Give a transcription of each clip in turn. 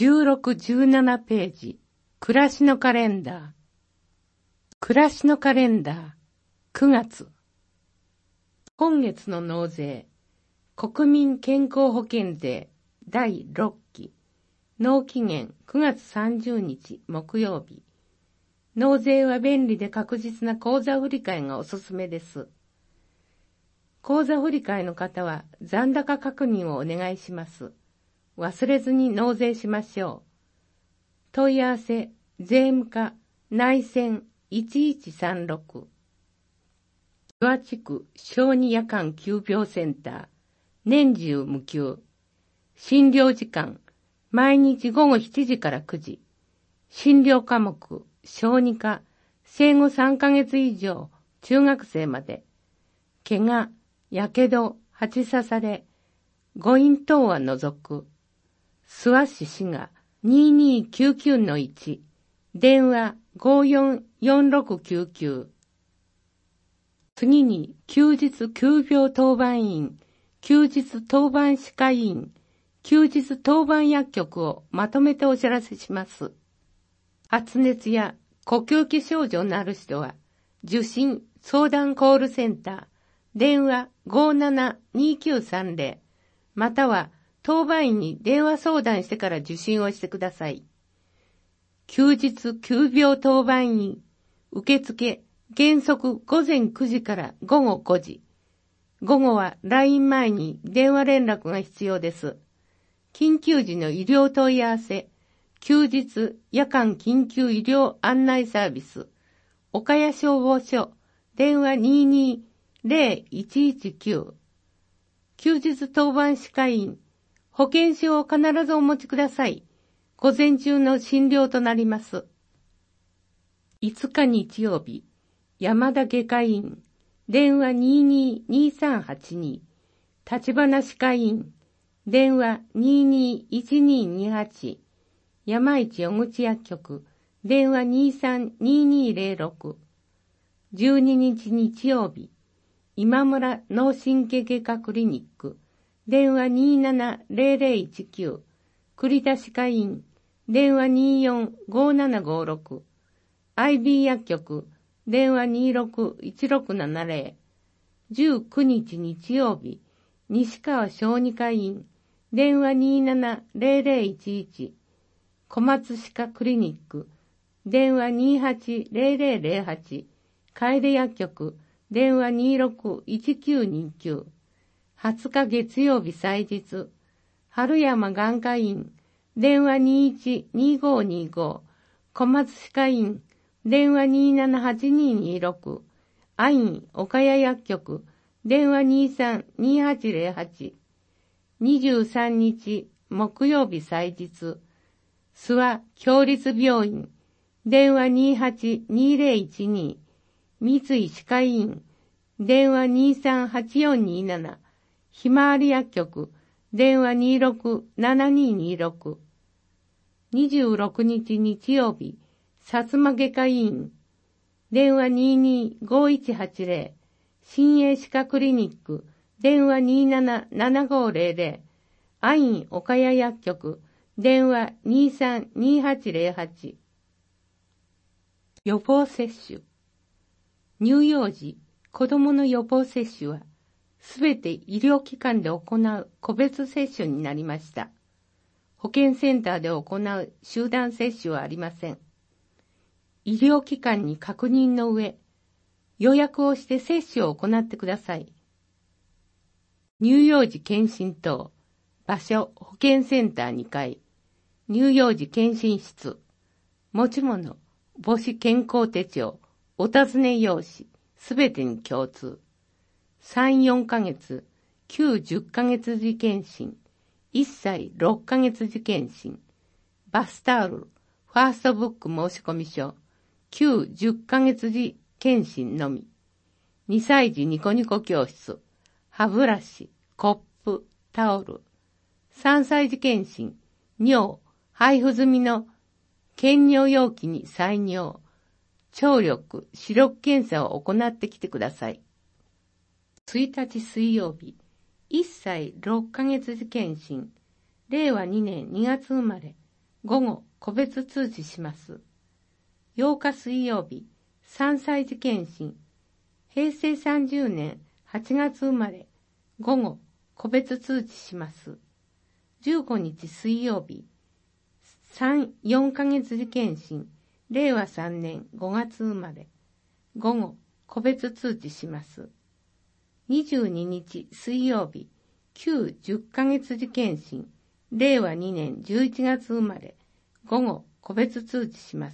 16、17ページ、暮らしのカレンダー。暮らしのカレンダー、9月。今月の納税、国民健康保険税第6期、納期限9月30日木曜日。納税は便利で確実な口座振替がおすすめです。口座振替の方は残高確認をお願いします。忘れずに納税しましょう。問い合わせ、税務課、内線1136。岩地区小児夜間急病センター、年中無休。診療時間、毎日午後7時から9時。診療科目、小児科、生後3ヶ月以上、中学生まで。怪我、やけど、蜂刺され、誤飲等は除く。諏訪市滋賀2299-1、電話544699。次に、休日急病当番員、休日当番歯科医院、休日当番薬局をまとめてお知らせします。発熱や呼吸器症状のある人は、受診相談コールセンター、電話572930、または当番員に電話相談してから受診をしてください。休日急病当番員、受付原則午前9時から午後5時。午後は来院前に電話連絡が必要です。緊急時の医療問い合わせ、休日夜間緊急医療案内サービス、岡谷消防署、電話220119。休日当番歯科医院、保険証を必ずお持ちください。午前中の診療となります。5日日曜日、山田外科医院、電話222382、立花歯科医院、電話221228、山市小口薬局、電話232206、12日日曜日、今村脳神経外科クリニック、電話270019、栗田歯科医院、電話245756、IB 薬局、電話261670、19日日曜日、西川小児科医院、電話270011、小松歯科クリニック、電話280008、楓薬局、電話261929、20日月曜日祭日、春山眼科医院、電話212525、小松歯科医院、電話278226、アイン岡谷薬局、電話232808、23日木曜日祭日、諏訪共立病院、電話282012、三井歯科医院、電話238427、ひまわり薬局、電話267226、26日日曜日、薩摩外科医院、電話225180、新栄歯科クリニック、電話277500、アイン岡谷薬局、電話232808。予防接種。乳幼児、子供の予防接種は、すべて医療機関で行う個別接種になりました。保健センターで行う集団接種はありません。医療機関に確認の上、予約をして接種を行ってください。乳幼児検診等、場所保健センター2階、乳幼児検診室、持ち物、母子健康手帳、お尋ね用紙、すべてに共通。3、4ヶ月、9、10ヶ月時検診、1歳6ヶ月時検診、バスタオル、ファーストブック申込書、9、10ヶ月時検診のみ。2歳児ニコニコ教室、歯ブラシ、コップ、タオル。3歳児検診、尿、配布済みの検尿容器に採尿、聴力、視力検査を行ってきてください。1日水曜日、1歳6ヶ月時検診、令和2年2月生まれ、 午後、個別通知します。8日水曜日、3歳児検診。平成30年8月生まれ。午後、個別通知します。15日水曜日、4ヶ月児検診。令和3年5月生まれ。午後、個別通知します。22日水曜日、旧10ヶ月児検診。令和2年11月生まれ。午後、個別通知します。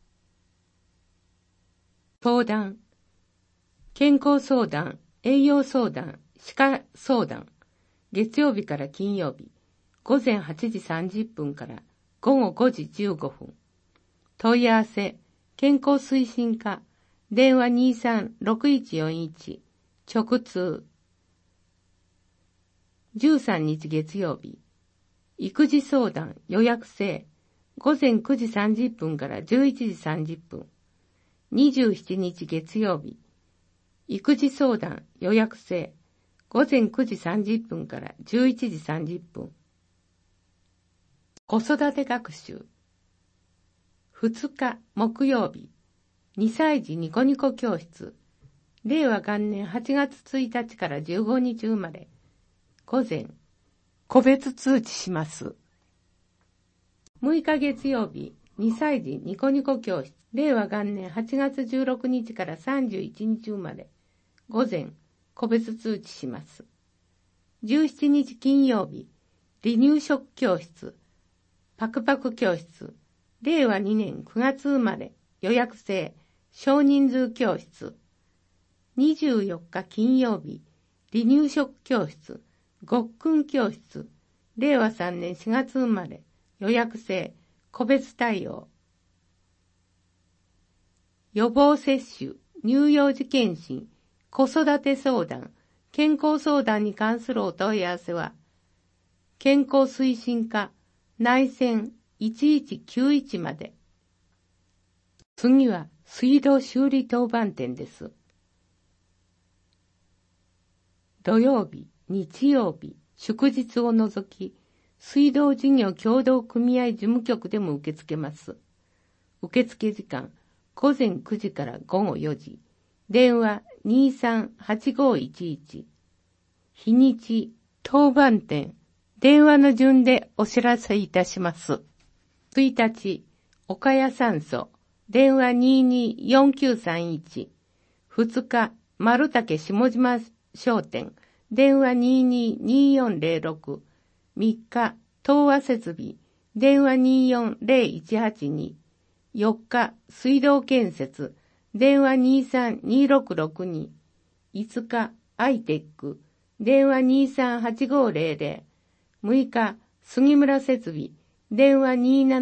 相談。健康相談、栄養相談、歯科相談。月曜日から金曜日、午前8時30分から午後5時15分。問い合わせ、健康推進課、電話 23-6141、直通。13日月曜日、育児相談予約制、午前9時30分から11時30分。27日月曜日、育児相談予約制、午前9時30分から11時30分。子育て学習。2日木曜日、2歳児ニコニコ教室。令和元年8月1日から15日生まれ。午前、個別通知します。6日月曜日、2歳児ニコニコ教室。令和元年8月16日から31日生まれ。午前、個別通知します。17日金曜日、離乳食教室。パクパク教室。令和2年9月生まれ。予約制。少人数教室。24日金曜日、離乳食教室。ごっくん教室。令和3年4月生まれ。予約制。個別対応。予防接種、乳幼児検診、子育て相談、健康相談に関するお問い合わせは、健康推進課内線1191まで。次は水道修理当番店です。土曜日、日曜日、祝日を除き、水道事業協同組合事務局でも受け付けます。受付時間、午前9時から午後4時。電話238511。日にち、当番店。電話の順でお知らせいたします。1日、岡谷酸素。電話224931。2日、丸竹下島商店。電話222406。3日、東和設備。電話240182。4日、水道建設。電話232662。5日、アイテック。電話238500。6日、杉村設備。電話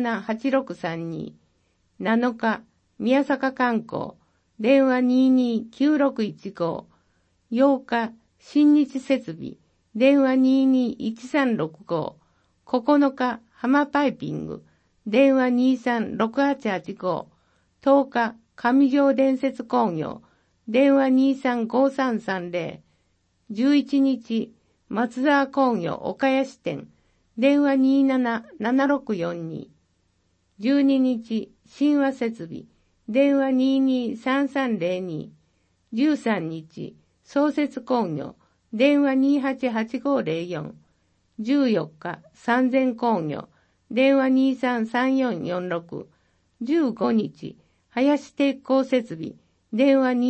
278632。7日、宮坂観光。電話229615。8日、新日設備。電話221365。9日、浜パイピング。電話236885。10日、上条伝説工業。電話235330。11日、松沢工業岡谷支店。電話277642。12日、神話設備。電話223302。13日、創設工業。電話288504。14日、三千工業。電話233446。15日、林鉄工設備。電話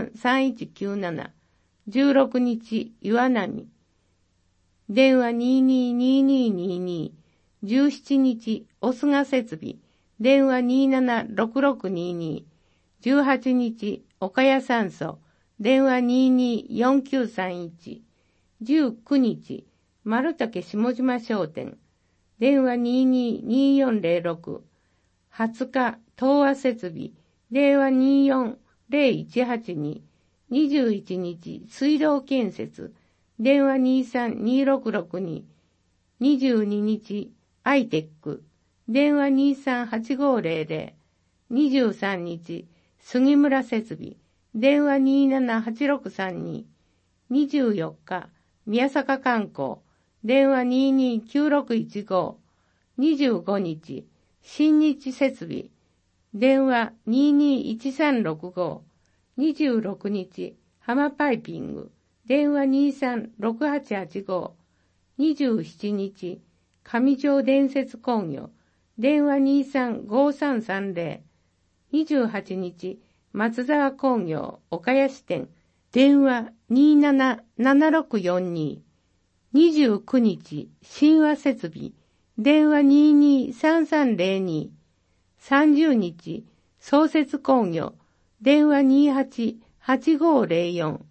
233197。16日、岩波。電話222222。17日、おすが設備。電話276622。18日、岡谷酸素。電話224931。19日、丸竹下島商店。電話222406。20日、東和設備。電話240182。21日、水道建設。電話232662。22日、アイテック。電話238500。23日、杉村設備。電話278632。24日、宮坂観光。電話229615。 25日、新日設備、電話221365、26日、ハマパイピング、電話236885、27日、上条伝説工業、電話235330、28日、松沢工業、岡谷支店、電話277642、29日、神話設備、電話223302、30日、創設工業、電話288504、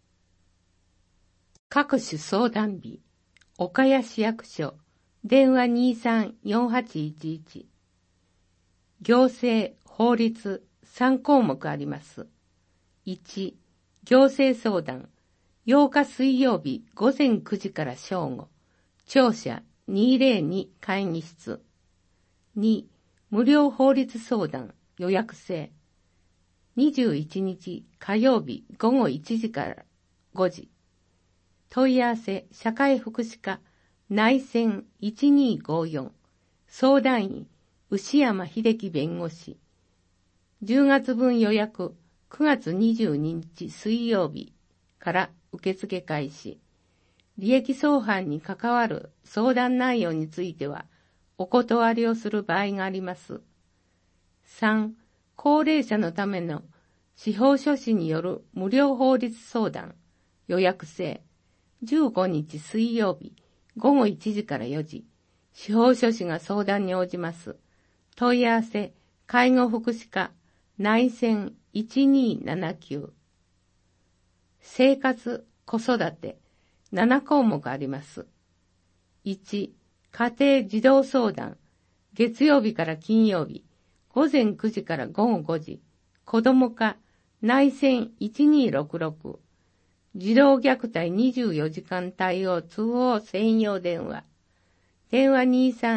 各種相談日、岡谷市役所、電話234811、行政、法律、3項目あります。1、行政相談、8日水曜日午前9時から正午、庁舎202会議室。2、無料法律相談、予約制。21日火曜日午後1時から5時。問い合わせ、社会福祉課、内線1254、相談員、牛山秀樹弁護士。10月分予約、9月22日水曜日から受付開始。利益相反に関わる相談内容については、お断りをする場合があります。3、高齢者のための司法書士による無料法律相談、予約制。15日水曜日、午後1時から4時、司法書士が相談に応じます。問い合わせ、介護福祉課、内線1279。生活、子育て、7項目あります。1、家庭児童相談、月曜日から金曜日、午前9時から午後5時、子ども課、内線1266。児童虐待24時間対応通報専用電話。電話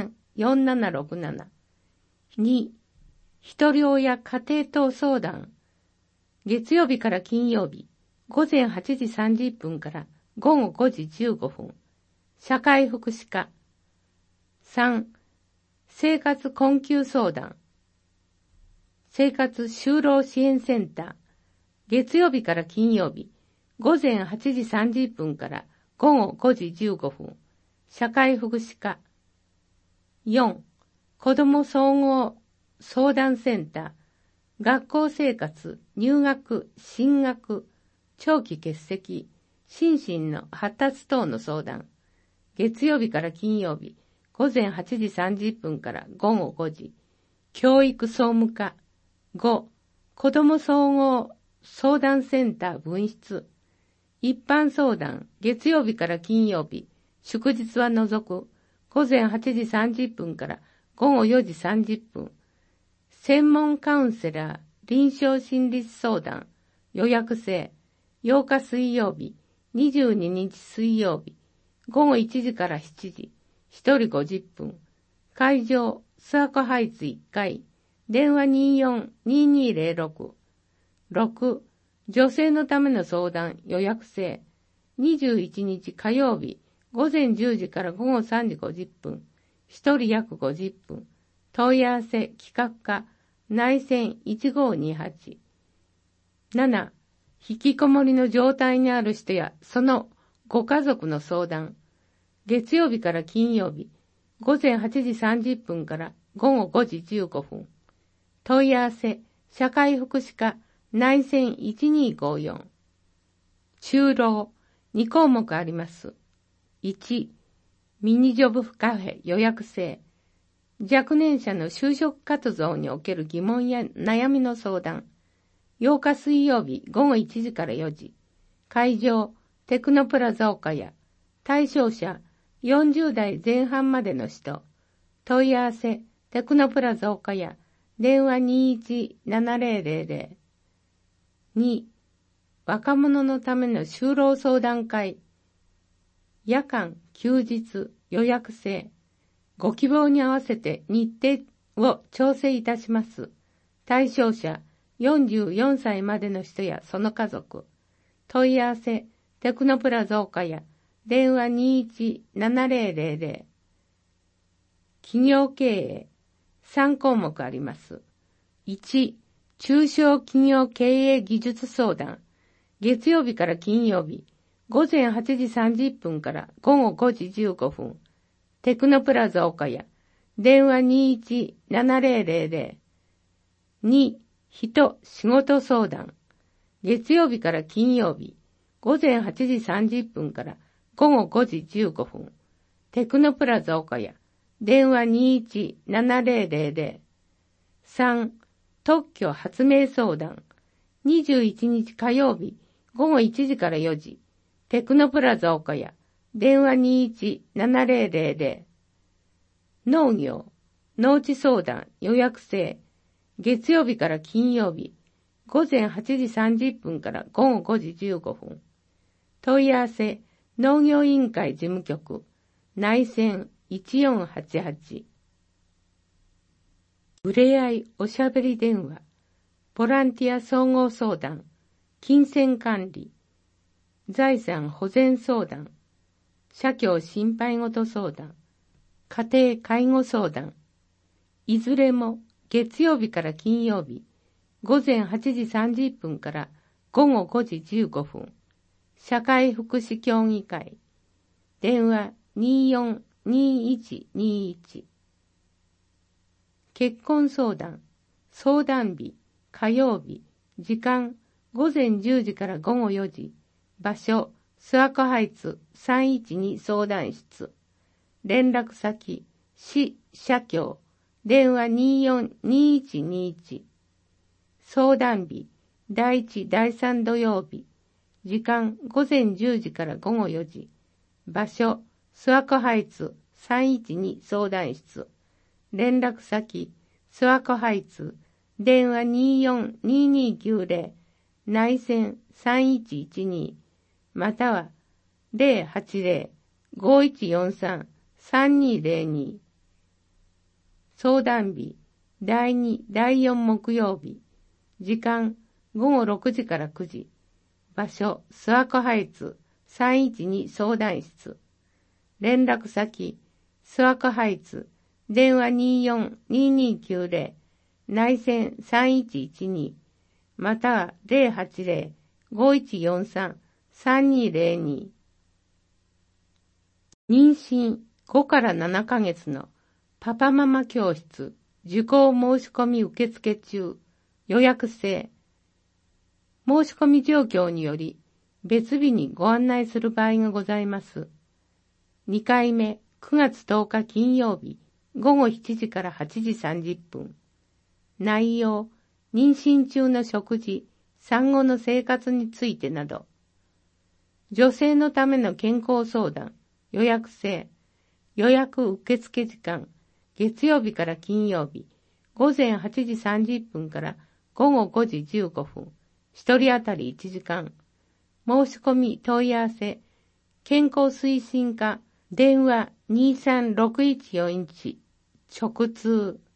234767。2、一人親家庭等相談。月曜日から金曜日、午前8時30分から午後5時15分。社会福祉課。3、生活困窮相談。生活就労支援センター。月曜日から金曜日、午前8時30分から午後5時15分。社会福祉課。4、子ども総合相談センター。学校生活、入学、進学、長期欠席、心身の発達等の相談。月曜日から金曜日、午前8時30分から午後5時。教育総務課。5、子ども総合相談センター分室。一般相談、月曜日から金曜日、祝日は除く、午前8時30分から午後4時30分。専門カウンセラー、臨床心理師相談、予約制、8日水曜日、22日水曜日、午後1時から7時、1人50分。会場、諏訪湖ハイツ1階、電話24-2206。6、女性のための相談予約制。21日火曜日、午前10時から午後3時50分。1人約50分。問い合わせ企画課、内線1528。7、引きこもりの状態にある人やそのご家族の相談。月曜日から金曜日、午前8時30分から午後5時15分。問い合わせ、社会福祉課、内線1254。就労、2項目あります。1、ミニジョブカフェ予約制。若年者の就職活動における疑問や悩みの相談。8日水曜日午後1時から4時。会場、テクノプラザ岡谷。対象者、40代前半までの人。問い合わせ、テクノプラザ岡谷。電話217000。2、若者のための就労相談会。夜間、休日、予約制。ご希望に合わせて日程を調整いたします。対象者、44歳までの人やその家族。問い合わせ、テクノプラザ岡谷。電話217000。 企業経営。3項目あります。1、中小企業経営技術相談。月曜日から金曜日、午前8時30分から午後5時15分。テクノプラザ岡谷。電話 21-7000。2、人、仕事相談。月曜日から金曜日、午前8時30分から午後5時15分。テクノプラザ岡谷。電話 21-7000。3、特許発明相談。21日火曜日、午後1時から4時。テクノプラザ岡谷。電話 21-7000。農業、農地相談予約制。月曜日から金曜日、午前8時30分から午後5時15分。問い合わせ、農業委員会事務局、内線1488。ふれあいおしゃべり電話、ボランティア総合相談、金銭管理、財産保全相談、社協心配事相談、家庭介護相談、いずれも月曜日から金曜日、午前8時30分から午後5時15分、社会福祉協議会、電話242121。結婚相談、相談日、火曜日、時間、午前10時から午後4時、場所、諏訪湖ハイツ312相談室、連絡先、市社協、電話242121。相談日、第1、第3土曜日、時間、午前10時から午後4時、場所、諏訪湖ハイツ312相談室、連絡先、諏訪湖ハイツ、電話242290、内線3112、または080-5143-3202。相談日、第2、第4木曜日、時間、午後6時から9時、場所、諏訪湖ハイツ312相談室、連絡先、諏訪湖ハイツ、電話242290、内線3112、または080-5143-3202。妊娠5から7ヶ月のパパママ教室受講申し込み受付中、予約制。申し込み状況により別日にご案内する場合がございます。2回目9月10日金曜日午後7時から8時30分。内容、妊娠中の食事、産後の生活についてなど。女性のための健康相談、予約制。予約受付時間、月曜日から金曜日、午前8時30分から午後5時15分。一人当たり1時間。申し込み問い合わせ、健康推進課、電話236141、直通。